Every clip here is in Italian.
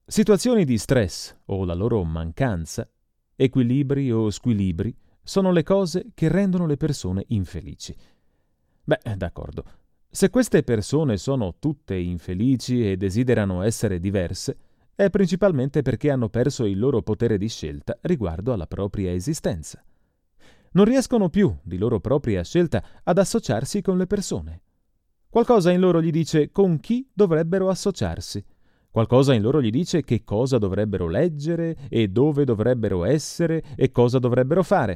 Situazioni di stress o la loro mancanza, equilibri o squilibri, sono le cose che rendono le persone infelici. Beh, d'accordo. Se queste persone sono tutte infelici e desiderano essere diverse, è principalmente perché hanno perso il loro potere di scelta riguardo alla propria esistenza. Non riescono più, di loro propria scelta, ad associarsi con le persone. Qualcosa in loro gli dice con chi dovrebbero associarsi. Qualcosa in loro gli dice che cosa dovrebbero leggere e dove dovrebbero essere e cosa dovrebbero fare.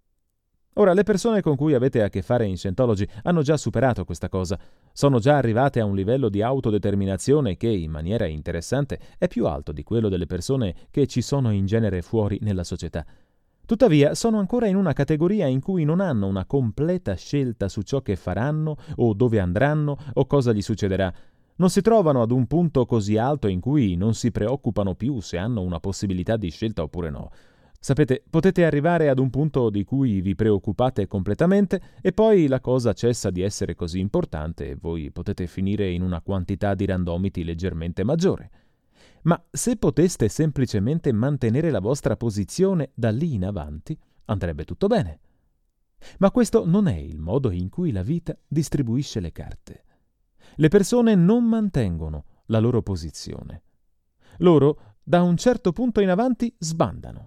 Ora, le persone con cui avete a che fare in Scientology hanno già superato questa cosa, sono già arrivate a un livello di autodeterminazione che, in maniera interessante, è più alto di quello delle persone che ci sono in genere fuori nella società. Tuttavia, sono ancora in una categoria in cui non hanno una completa scelta su ciò che faranno o dove andranno o cosa gli succederà. Non si trovano ad un punto così alto in cui non si preoccupano più se hanno una possibilità di scelta oppure no. Sapete, potete arrivare ad un punto di cui vi preoccupate completamente e poi la cosa cessa di essere così importante e voi potete finire in una quantità di randomiti leggermente maggiore. Ma se poteste semplicemente mantenere la vostra posizione da lì in avanti, andrebbe tutto bene. Ma questo non è il modo in cui la vita distribuisce le carte. Le persone non mantengono la loro posizione. Loro, da un certo punto in avanti, sbandano.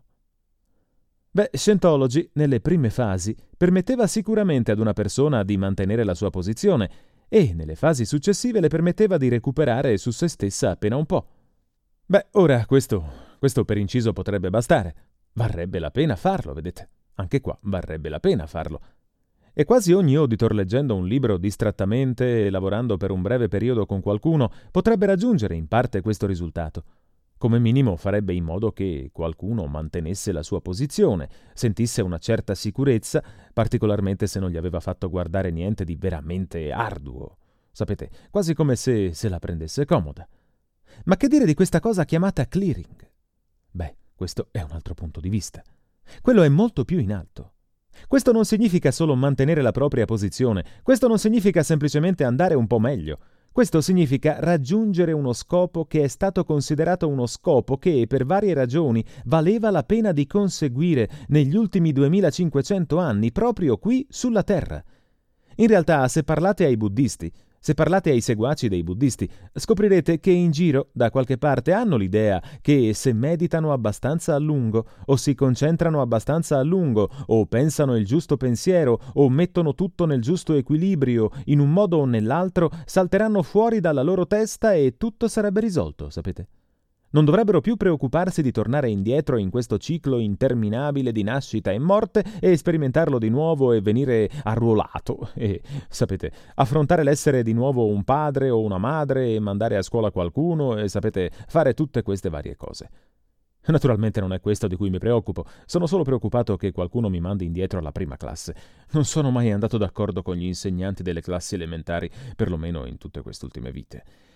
Beh, Scientology, nelle prime fasi, permetteva sicuramente ad una persona di mantenere la sua posizione e, nelle fasi successive, le permetteva di recuperare su se stessa appena un po'. Beh, ora questo per inciso potrebbe bastare. Varrebbe la pena farlo, vedete? Anche qua varrebbe la pena farlo. E quasi ogni auditor leggendo un libro distrattamente e lavorando per un breve periodo con qualcuno potrebbe raggiungere in parte questo risultato. Come minimo farebbe in modo che qualcuno mantenesse la sua posizione, sentisse una certa sicurezza, particolarmente se non gli aveva fatto guardare niente di veramente arduo. Sapete, quasi come se la prendesse comoda. Ma che dire di questa cosa chiamata clearing? Beh, questo è un altro punto di vista. Quello è molto più in alto. Questo non significa solo mantenere la propria posizione, questo non significa semplicemente andare un po' meglio. Questo significa raggiungere uno scopo che è stato considerato uno scopo che, per varie ragioni, valeva la pena di conseguire negli ultimi 2500 anni proprio qui sulla Terra. In realtà, se parlate ai buddisti, se parlate ai seguaci dei buddisti, scoprirete che in giro, da qualche parte, hanno l'idea che se meditano abbastanza a lungo, o si concentrano abbastanza a lungo, o pensano il giusto pensiero, o mettono tutto nel giusto equilibrio, in un modo o nell'altro, salteranno fuori dalla loro testa e tutto sarebbe risolto, sapete? Non dovrebbero più preoccuparsi di tornare indietro in questo ciclo interminabile di nascita e morte e sperimentarlo di nuovo e venire arruolato e, sapete, affrontare l'essere di nuovo un padre o una madre e mandare a scuola qualcuno e, sapete, fare tutte queste varie cose. Naturalmente non è questo di cui mi preoccupo, sono solo preoccupato che qualcuno mi mandi indietro alla prima classe. Non sono mai andato d'accordo con gli insegnanti delle classi elementari, perlomeno in tutte queste ultime vite.